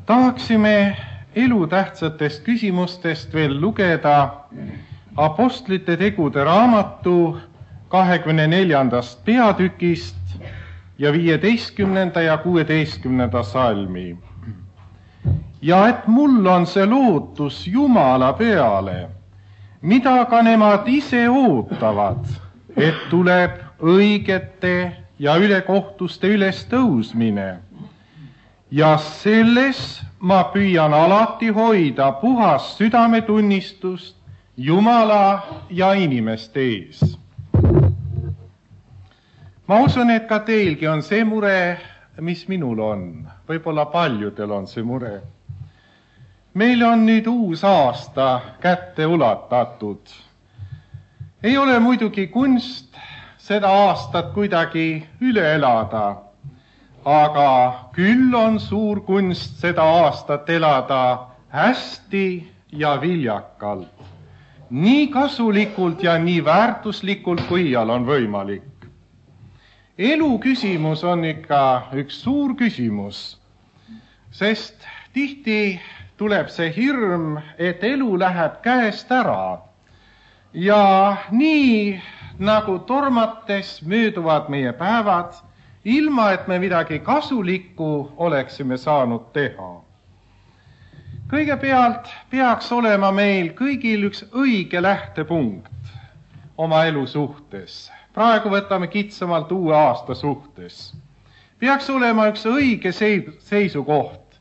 Tahaksime elutähtsatest küsimustest veel lugeda Apostlite tegude raamatu 24. peatükist ja 15. ja 16. salmi. Ja et mul on see lootus Jumala peale, mida ka nemad ise ootavad, et tuleb õigete ja ülekohtuste üles tõusmine. Ja selles ma püüan alati hoida puhast südametunnistust Jumala ja inimeste ees. Ma usun, et ka teilgi on see mure, mis minul on. Võib-olla paljudel on see mure. Meil on nüüd uus aasta kätte ulatatud. Ei ole muidugi kunst seda aastat kuidagi üle elada, aga küll on suur kunst seda aastat elada hästi ja viljakalt. Nii kasulikult ja nii väärtuslikult, kui iial on võimalik. Elu küsimus on ikka üks suur küsimus, sest tihti tuleb see hirm, et elu läheb käest ära. Ja nii nagu tormates mööduvad meie päevad, ilma et me midagi kasulikku oleksime saanud teha. Kõigepealt peaks olema meil kõigil üks õige lähtepunkt oma elu suhtes. Praegu võtame kitsamalt uue aasta suhtes. Peaks olema üks õige seisukoht,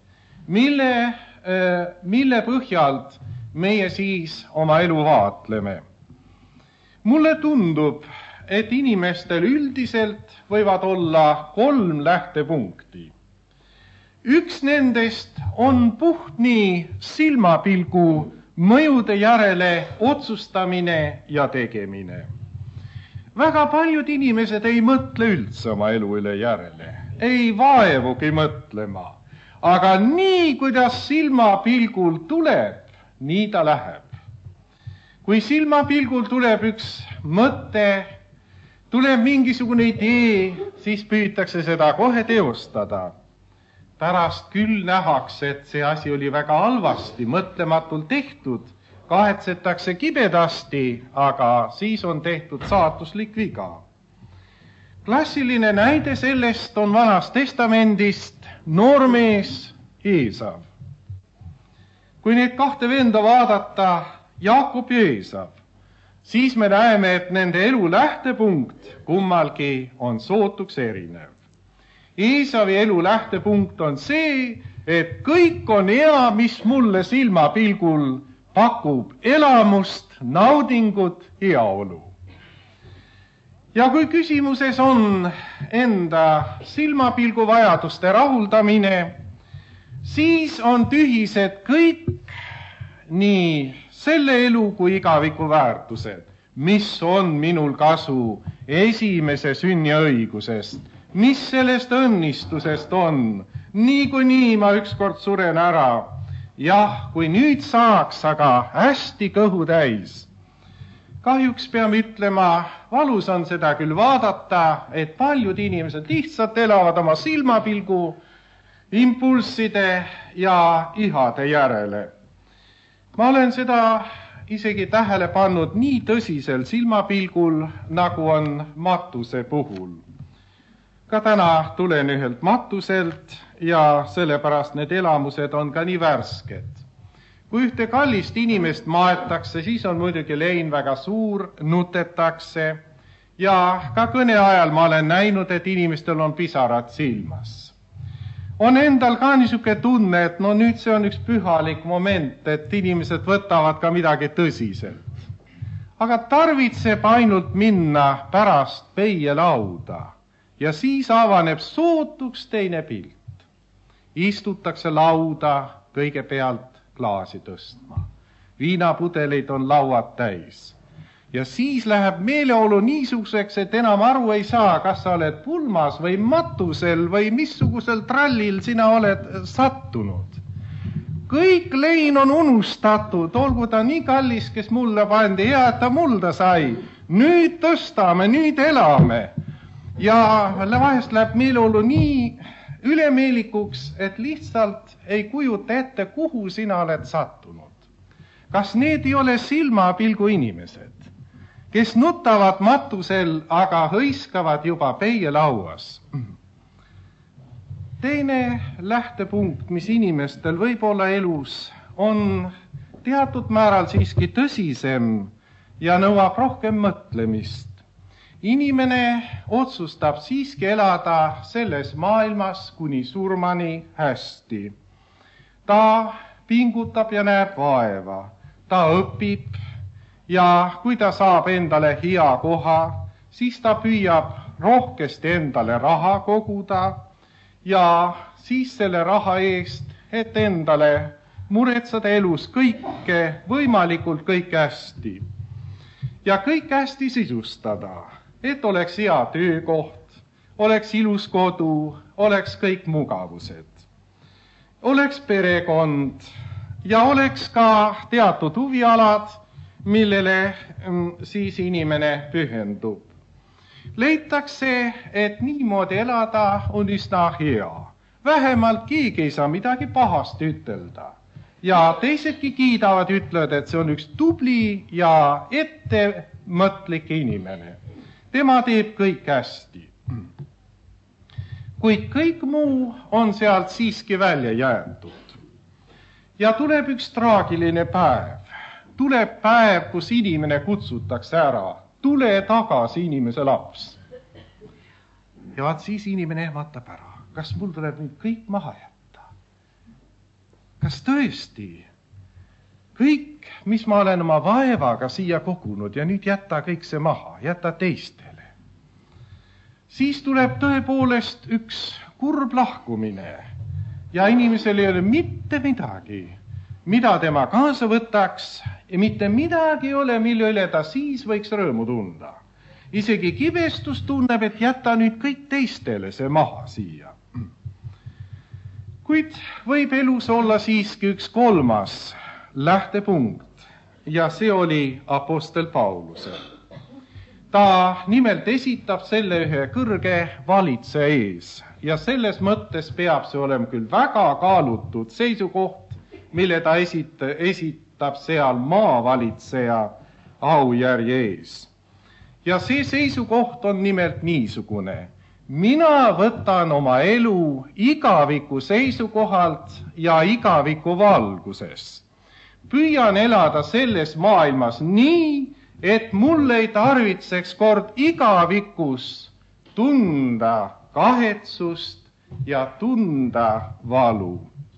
mille põhjalt meie siis oma elu vaatleme. Mulle tundub, et inimestel üldiselt võivad olla 3 lähtepunkti. Üks nendest on puht nii silmapilgu mõjude järele otsustamine ja tegemine. Väga paljud inimesed ei mõtle üldse oma elu üle järele, ei vaevugi mõtlema, aga nii, kuidas silmapilgul tuleb, nii ta läheb. Kui silmapilgul tuleb üks mõte, tuleb mingisugune idee, siis püütakse seda kohe teostada. Pärast küll nähakse, et see asi oli väga halvasti, mõtlematult tehtud, kahetsetakse kibedasti, aga siis on tehtud saatuslik viga. Klassiline näide sellest on Vanast Testamendist noormees Eesav. Kui neid 2 venda vaadata, Jaakob ja Eesav, siis me näeme, et nende elu lähtepunkt kummalgi on sootuks erinev. Eesavi elu lähtepunkt on see, et kõik on hea, mis mulle silmapilgul pakub elamust, naudingut, heaolu. Ja kui küsimuses on enda silmapilgu vajaduste rahuldamine, siis on tühised kõik nii selle elu kui igaviku väärtused, mis on minul kasu esimese sünniõigusest, mis sellest õnnistusest on, niikuinii ma ükskord suren ära. Jah, kui nüüd saaks, aga hästi kõhu täis. Kahjuks peame ütlema, valus on seda küll vaadata, et paljud inimesed lihtsalt elavad oma silmapilgu, impulsside ja ihade järele. Ma olen seda isegi tähele pannud nii tõsisel silmapilgul, nagu on matuse puhul. Ka täna tulen ühelt matuselt ja sellepärast need elamused on ka nii värsked. Kui ühte kallist inimest maetakse, siis on muidugi lein väga suur, nutetakse ja ka kõne ajal ma olen näinud, et inimestel on pisarad silmas. On endal ka niisugune tunne, et no nüüd see on üks pühalik moment, et inimesed võtavad ka midagi tõsiselt. Aga tarvitseb ainult minna pärast peielauda ja siis avaneb sootuks teine pilt. Istutakse lauda kõigepealt klaasi tõstma. Viinapudeleid on lauad täis. Ja siis läheb meeleolu niisuguseks, et enam aru ei saa, kas sa oled pulmas või matusel või missugusel trallil sina oled sattunud. Kõik lein on unustatud, olgu ta nii kallis, kes mulle pandi, hea, et ta mulda sai. Nüüd tõstame, nüüd elame. Ja vahest läheb meeleolu nii ülemeelikuks, et lihtsalt ei kujuta ette, kuhu sina oled sattunud. Kas need ei ole silmapilgu inimesed, kes nutavad matusel, aga hõiskavad juba peielauas? Teine lähtepunkt, mis inimestel võib olla elus, on teatud määral siiski tõsisem ja nõuab rohkem mõtlemist. Inimene otsustab siiski elada selles maailmas kuni surmani hästi. Ta pingutab ja näeb vaeva, ta õpib ja kui ta saab endale hea koha, siis ta püüab rohkesti endale raha koguda ja siis selle raha eest, et endale muretseda elus kõike, võimalikult kõik hästi. Ja kõik hästi sisustada, et oleks hea töökoht, oleks ilus kodu, oleks kõik mugavused. Oleks perekond ja oleks ka teatud huvialad, millele siis inimene pühendub. Leitakse, et niimoodi elada on üsna hea. Vähemalt keegi ei saa midagi pahast ütelda. Ja teisedki kiidavad, ütlevad, et see on üks tubli ja ettemõtlik inimene. Tema teeb kõik hästi. Kuid kõik muu on sealt siiski välja jäetud. Ja tuleb üks traagiline päev. Tuleb päev, kus inimene kutsutakse ära. Tule tagasi, inimese laps. Ja vaat siis inimene ehmatab ära. Kas mul tuleb nüüd kõik maha jätta? Kas tõesti? Kõik, mis ma olen oma vaevaga siia kogunud ja nüüd jätta kõik see maha, jätta teistele. Siis tuleb tõepoolest üks kurb lahkumine ja inimesel ei ole mitte midagi, mida tema kaasa võtaks ja mitte midagi ei ole, mille üle ta siis võiks rõõmu tunda. Isegi kibestus tunneb, et jätta nüüd kõik teistele see maha siia. Kuid võib elus olla siiski üks kolmas lähtepunkt ja see oli apostel Paulusel. Ta nimelt esitab selle ühe kõrge valitseja ees ja selles mõttes peab see olema küll väga kaalutud seisukoht, mille ta esitab seal maavalitseja aujärje ees. Ja see seisukoht on nimelt niisugune. Mina võtan oma elu igaviku seisukohalt ja igaviku valguses. Püüan elada selles maailmas nii, et mul ei tarvitseks kord igavikus tunda kahetsust ja tunda valu.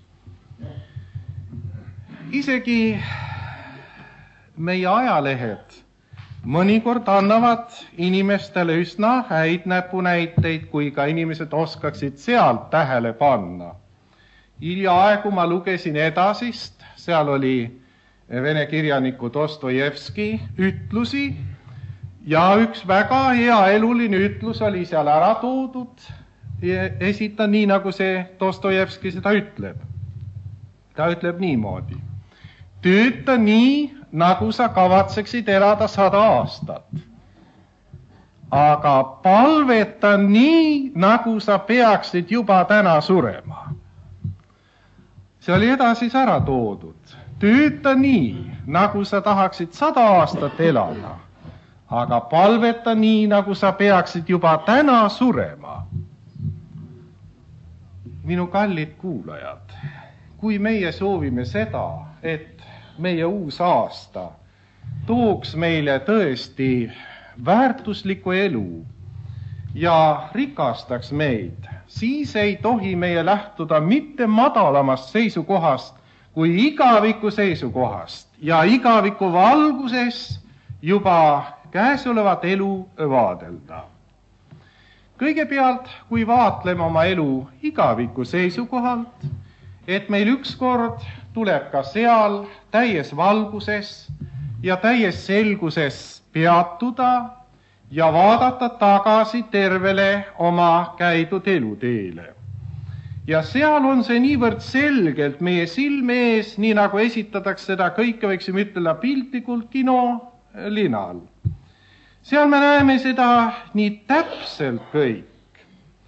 Isegi meie ajalehed mõnikord annavad inimestele üsna häid näpunäiteid, kui ka inimesed oskaksid sealt tähele panna. Hiljaaegu ma lugesin edasist, seal oli vene kirjaniku Dostojevski ütlusi ja üks väga hea eluline ütlus oli seal ära toodud, esitan nii, nagu see Dostojevski seda ütleb. Ta ütleb niimoodi. Tööta nii, nagu sa kavatseksid elada 100 aastat. Aga palveta nii, nagu sa peaksid juba täna surema. See oli edasi ära toodud. Tööta nii, nagu sa tahaksid 100 aastat elada. Aga palveta nii, nagu sa peaksid juba täna surema. Minu kallid kuulajad, kui meie soovime seda, et meie uus aasta tooks meile tõesti väärtuslikku elu ja rikastaks meid, siis ei tohi meie lähtuda mitte madalamast seisukohast kui igaviku seisukohast ja igaviku valguses juba käesolevat elu vaadelda. Kõigepealt, kui vaatleme oma elu igaviku seisukohalt, et meil ükskord tuleb ka seal täies valguses ja täies selguses peatuda ja vaadata tagasi tervele oma käidud eluteele. Ja seal on see niivõrd selgelt meie silme ees, nii nagu esitatakse seda kõike, võiksime ütelda piltlikult kinolinal. Seal me näeme seda nii täpselt kõik.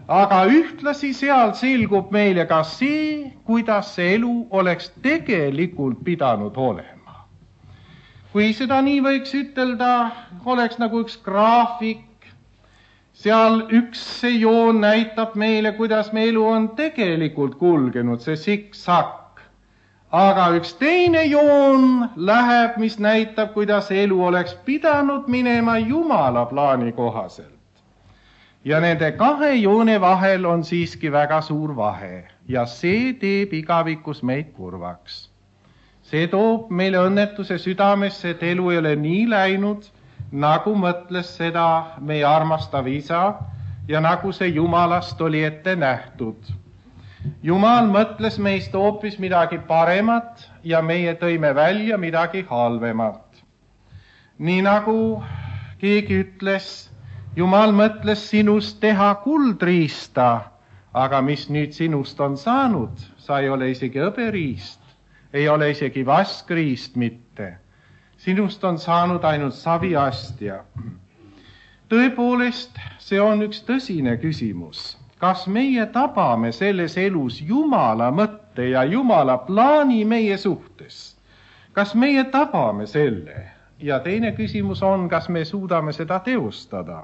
aga ühtlasi seal selgub meile ka see, kuidas see elu oleks tegelikult pidanud olema. Kui seda nii võiks ütelda, oleks nagu üks graafik, seal üks see joon näitab meile, kuidas me elu on tegelikult kulgenud, see siksak. Aga üks teine joon läheb, mis näitab, kuidas elu oleks pidanud minema Jumala plaani kohaselt. Ja nende kahe joone vahel on siiski väga suur vahe ja see teeb igavikus meid kurvaks. See toob meile õnnetuse südamesse, et elu ei ole nii läinud, nagu mõtles seda meie armastav isa ja nagu see Jumalast oli ette nähtud. Jumal mõtles meist hoopis midagi paremat ja meie tõime välja midagi halvemat. Nii nagu keegi ütles, Jumal mõtles sinust teha kuldriista, aga mis nüüd sinust on saanud, sa ei ole isegi hõberiist, ei ole isegi vaskriist mitte. Sinust on saanud ainult saviastja. Tõepoolest, see on üks tõsine küsimus. Kas meie tabame selles elus Jumala mõtte ja Jumala plaani meie suhtes? Kas meie tabame selle? Ja teine küsimus on, kas me suudame seda teostada.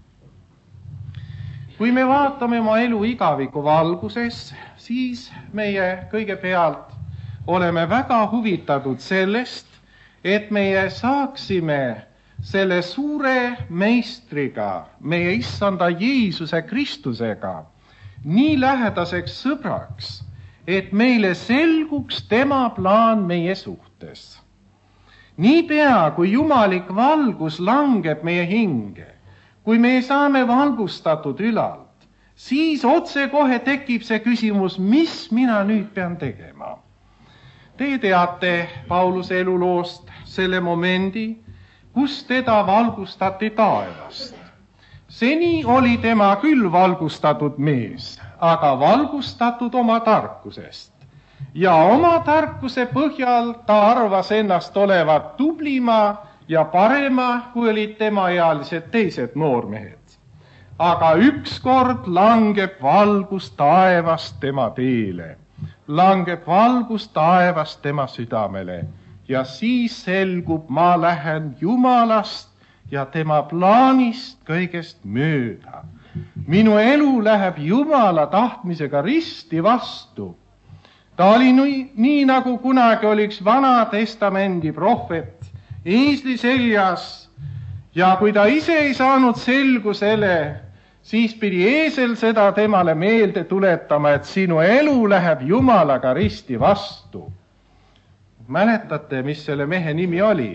Kui me vaatame oma elu igaviku valguses, siis meie kõigepealt oleme väga huvitatud sellest, et meie saaksime selle suure meistriga, meie issanda Jeesuse Kristusega, nii lähedaseks sõbraks, et meile selguks tema plaan meie suhtes. Niipea, kui jumalik valgus langeb meie hinge, kui me saame valgustatud ülalt, siis otsekohe tekib see küsimus, mis mina nüüd pean tegema. Te teate Pauluse eluloost selle momendi, kus teda valgustati taevast. Seni oli tema küll valgustatud mees, aga valgustatud oma tarkusest. Ja oma tarkuse põhjal ta arvas ennast olevat tublima ja parema, kui olid temaealised teised noormehed. Aga ükskord langeb valgus taevast tema teele, langeb valgus taevast tema südamele ja siis selgub, ma lähen Jumalast ja tema plaanist kõigest mööda. Minu elu läheb Jumala tahtmisega risti vastu. Ta oli nii nagu kunagi oli üks Vana Testamendi prohvet eesli seljas ja kui ta ise ei saanud selgusele, siis pidi eesel seda temale meelde tuletama, et sinu elu läheb Jumalaga risti vastu. Mäletate, mis selle mehe nimi oli?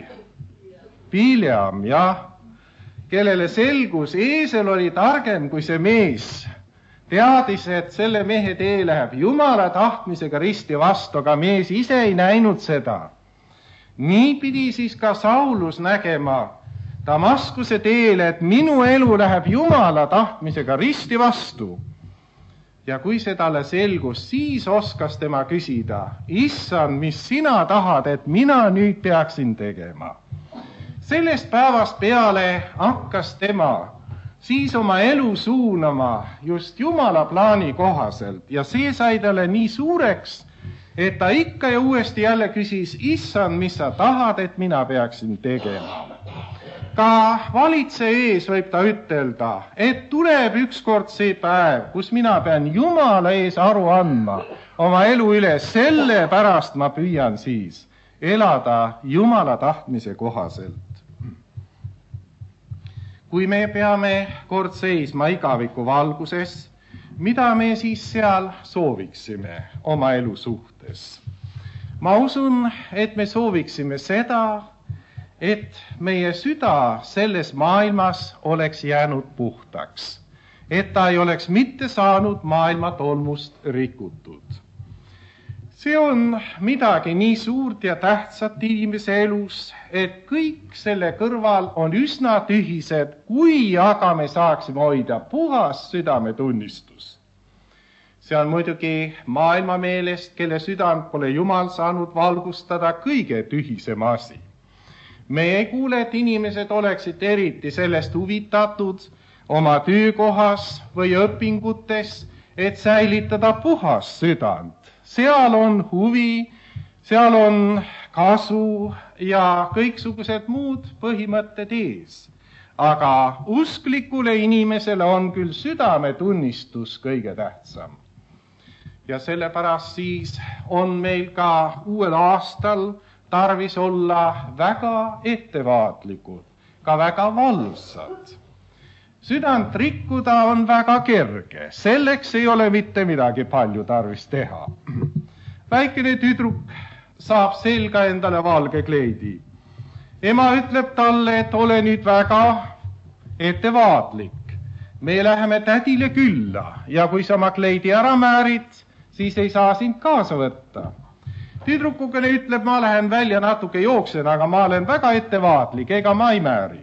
Bileam, jah, kellele selgus, eesel oli targem kui see mees. Teadis, et selle mehe tee läheb Jumala tahtmisega risti vastu, aga mees ise ei näinud seda. Nii pidi siis ka Saulus nägema Damaskuse teele, et minu elu läheb Jumala tahtmisega risti vastu. Ja kui see talle selgus, siis oskas tema küsida, Issand, mis sina tahad, et mina nüüd peaksin tegema? Sellest päevast peale hakkas tema siis oma elu suunama just Jumala plaani kohaselt ja see sai talle nii suureks, et ta ikka ja uuesti jälle küsis, Issand, mis sa tahad, et mina peaksin tegema? Ka valitseja ees võib ta ütelda, et tuleb ükskord see päev, kus mina pean Jumala ees aru andma oma elu üle, selle pärast ma püüan siis elada Jumala tahtmise kohaselt. Kui me peame kord seisma igaviku valguses, mida me siis seal sooviksime oma elu suhtes? Ma usun, et me sooviksime seda, et meie süda selles maailmas oleks jäänud puhtaks, et ta ei oleks mitte saanud maailma tolmust rikutud. See on midagi nii suurt ja tähtsat inimese elus, et kõik selle kõrval on üsna tühised, kui aga me saaksime hoida puhas südametunnistus. See on muidugi maailma meelest, kelle südant pole Jumal saanud valgustada, kõige tühisem asi. Me ei kuule, et inimesed oleksid eriti sellest huvitatud, oma töökohas või õpingutes, et säilitada puhas südant. Seal on huvi, seal on kasu ja kõiksugused muud põhimõtted ees. Aga usklikule inimesele on küll südametunnistus kõige tähtsam. Ja sellepärast siis on meil ka uuel aastal tarvis olla väga ettevaatlikud, ka väga valvsad. Südant rikkuda on väga kerge, selleks ei ole mitte midagi palju tarvis teha. Väikene tüdruk saab selga endale valge kleidi. Ema ütleb talle, et ole nüüd väga ettevaatlik. Me läheme tädile külla ja kui sa oma kleidi ära määrid, siis ei saa sind kaasa võtta. Tüdrukukene ütleb, ma lähen välja natuke jooksen, aga ma olen väga ettevaatlik, ega ma ei määri.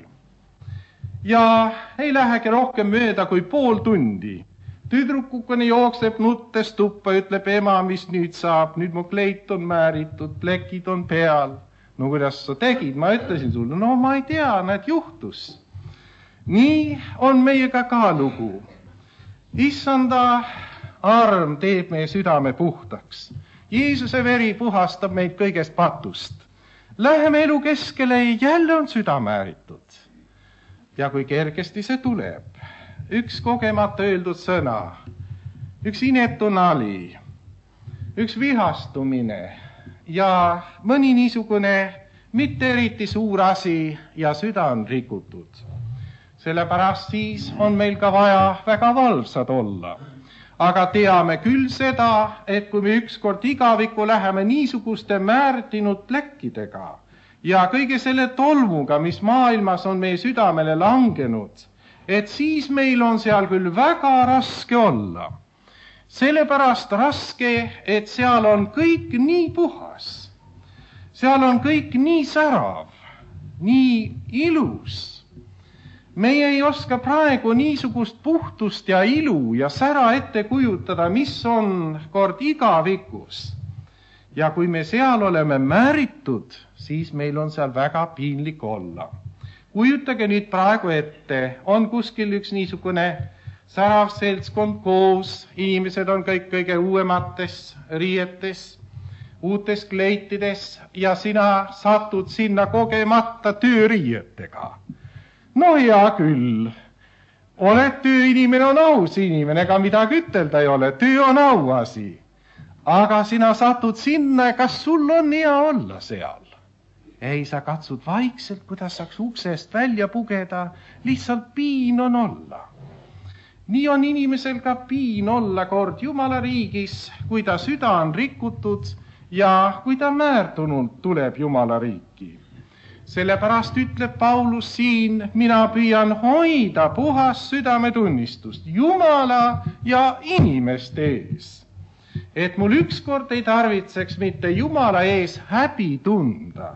Ja ei lähegi rohkem mööda kui pool tundi. Tüdrukukene jookseb nuttes tuppa, ütleb ema, mis nüüd saab, nüüd mu kleit on määritud, plekid on peal. No kuidas sa tegid, ma ütlesin sulle, no ma ei tea, näed juhtus. Nii on meiega ka lugu. Issanda arm teeb meie südame puhtaks. Jeesuse veri puhastab meid kõigest patust. Läheme elu keskele ja jälle on süda määritud. Ja kui kergesti see tuleb, üks kogemata öeldud sõna, üks inetu nali, üks vihastumine ja mõni niisugune mitte eriti suur asi ja süda on rikutud. Sellepärast siis on meil ka vaja väga valvsad olla. Aga teame küll seda, et kui me ükskord igavikku läheme niisuguste määrdinud pläkkidega ja kõige selle tolmuga, mis maailmas on meie südamele langenud, et siis meil on seal küll väga raske olla. Sellepärast raske, et seal on kõik nii puhas, seal on kõik nii särav, nii ilus. Meie ei oska praegu niisugust puhtust ja ilu ja sära ette kujutada, mis on kord igavikus. Ja kui me seal oleme määritud, siis meil on seal väga piinlik olla. Kujutage nüüd praegu ette, on kuskil üks niisugune särav seltskond koos, inimesed on kõik kõige uuemates riietes, uutes kleitides ja sina satud sinna kogemata tööriietega. No hea küll, oled tööinimene, on aus inimene, ega midagi ütelda ei ole, töö on auasi. Aga sina satud sinna, kas sul on hea olla seal? Ei, sa katsud vaikselt, kuidas saaks uksest välja pugeda, lihtsalt piin on olla. Nii on inimesel ka piin olla kord Jumala riigis, kui ta süda on rikutud ja kui ta määrdunud tuleb Jumala riiki. Sellepärast ütleb Paulus siin, mina püüan hoida puhas südametunnistust Jumala ja inimeste ees. Et mul ükskord ei tarvitseks mitte Jumala ees häbi tunda.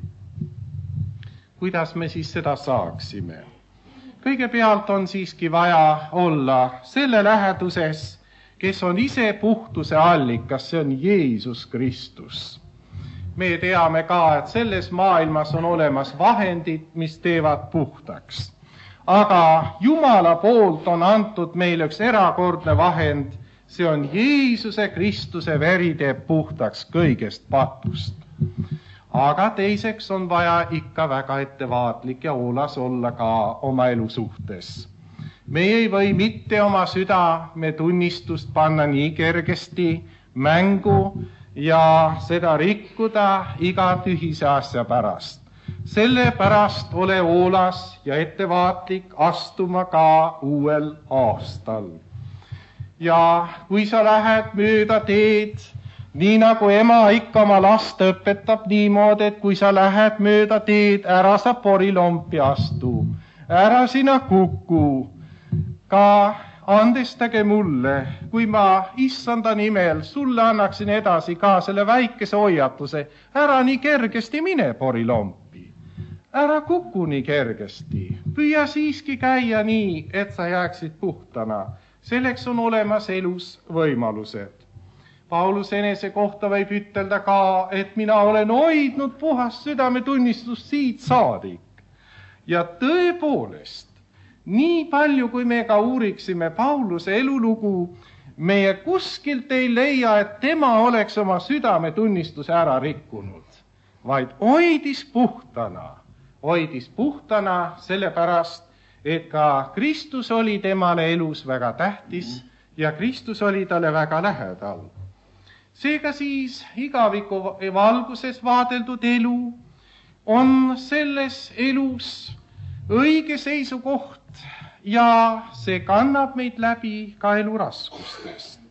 Kuidas me siis seda saaksime? Kõigepealt on siiski vaja olla selle läheduses, kes on ise puhtuse allikas, see on Jeesus Kristus. Me teame ka, et selles maailmas on olemas vahendid, mis teevad puhtaks. Aga Jumala poolt on antud meile üks erakordne vahend, see on Jeesuse Kristuse veri teeb puhtaks kõigest patust. Aga teiseks on vaja ikka väga ettevaatlik ja hoolas olla ka oma elu suhtes. Me ei või mitte oma südametunnistust panna nii kergesti mängu ja seda rikkuda iga tühise asja pärast. Sellepärast ole hoolas ja ettevaatlik astuma ka uuel aastal. Ja kui sa lähed mööda teed, nii nagu ema ikka oma last õpetab niimoodi, et kui sa lähed mööda teed, ära sa porilompi astu, ära sina kuku, ka andestage mulle, kui ma issanda nimel sulle annaksin edasi ka selle väikese hoiatuse, ära nii kergesti mine porilompi, ära kuku nii kergesti, püüa siiski käia nii, et sa jääksid puhtana, selleks on olemas elus võimalused. Paulus enese kohta võib ütelda ka, et mina olen hoidnud puhast südametunnistust siit saadik. Ja tõepoolest, nii palju, kui me ka uuriksime Pauluse elulugu, meie kuskilt ei leia, et tema oleks oma südametunnistuse ära rikkunud, vaid hoidis puhtana sellepärast, et ka Kristus oli temale elus väga tähtis ja Kristus oli talle väga lähedal. Seega siis igaviku valguses vaadeldud elu on selles elus õige seisukoht ja see kannab meid läbi ka elu raskustest.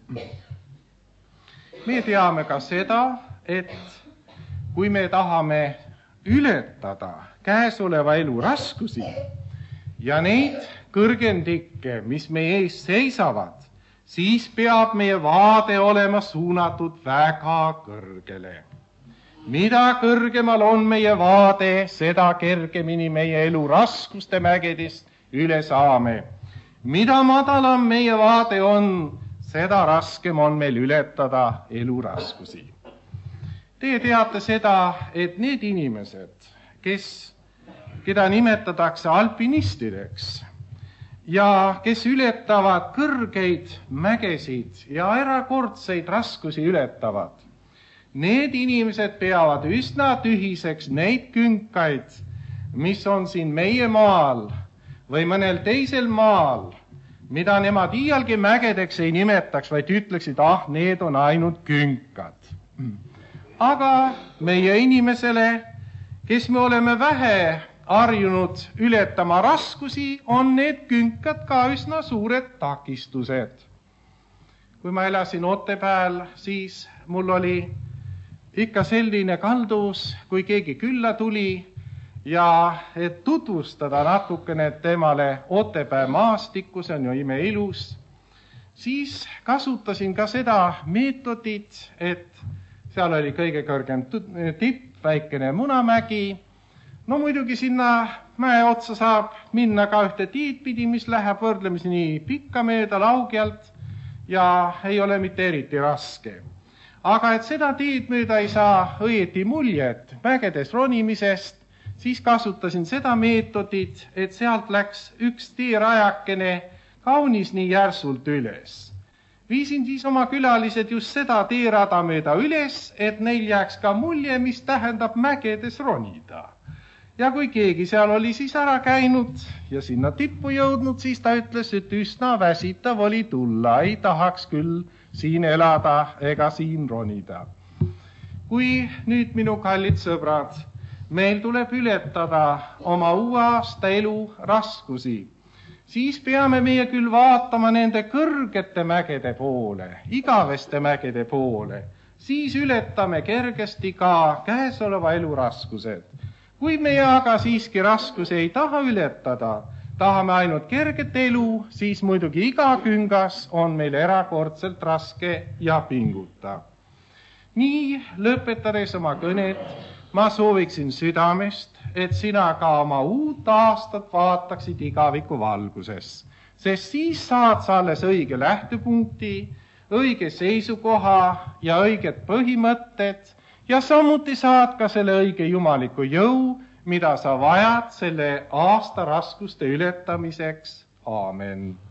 Me teame ka seda, et kui me tahame ületada käesoleva elu raskusi ja neid kõrgendikke, mis meie ees seisavad, siis peab meie vaade olema suunatud väga kõrgele. Mida kõrgemal on meie vaade, seda kergemini meie elu raskuste mägedest üle saame. Mida madalam meie vaade on, seda raskem on meil ületada elu raskusi. Te teate seda, et need inimesed, keda nimetatakse alpinistideks ja kes ületavad kõrgeid mägesid ja erakordseid raskusi ületavad, need inimesed peavad üsna tühiseks neid künkaid, mis on siin meie maal või mõnel teisel maal, mida nemad iialgi mägedeks ei nimetaks, vaid ütleksid, need on ainult künkad. Aga meie inimesele, kes me oleme vähe harjunud ületama raskusi, on need künkad ka üsna suured takistused. Kui ma elasin Otepääl, siis mul oli ikka selline kalduvus, kui keegi külla tuli ja et tutvustada natukene temale Otepää maastikku, see on ju imeilus, siis kasutasin ka seda meetodit, et seal oli kõige kõrgem tipp, väikene munamägi. No muidugi sinna mäe otsa saab minna ka ühte tiid pidi, mis läheb võrdlemisi nii pikka mööda laugjalt ja ei ole mitte eriti raske. Aga et seda tiid mööda ei saa õieti muljet mägedes ronimisest, siis kasutasin seda meetodit, et sealt läks üks teerajakene kaunis nii järsult üles. Viisin siis oma külalised just seda teerada mööda üles, et neil jääks ka mulje, mis tähendab mägedes ronida. Ja kui keegi seal oli siis ära käinud ja sinna tippu jõudnud, siis ta ütles, et üsna väsitav oli tulla, ei tahaks küll siin elada ega siin ronida. Kui nüüd minu kallid sõbrad, meil tuleb ületada oma uue aasta elu raskusi, siis peame meie küll vaatama nende kõrgete mägede poole, igaveste mägede poole, siis ületame kergesti ka käesoleva elu raskused. Kui meie aga siiski raskusi ei taha ületada, tahame ainult kerget elu, siis muidugi iga küngas on meil erakordselt raske ja pinguta. Nii lõpetades oma kõnet, ma sooviksin südamest, et sina ka oma uut aastat vaataksid igaviku valguses, sest siis saad sa alles õige lähtepunkti, õige seisukoha ja õiged põhimõtted ja samuti saad ka selle õige jumaliku jõu, mida sa vajad selle aasta raskuste ületamiseks. Aamen.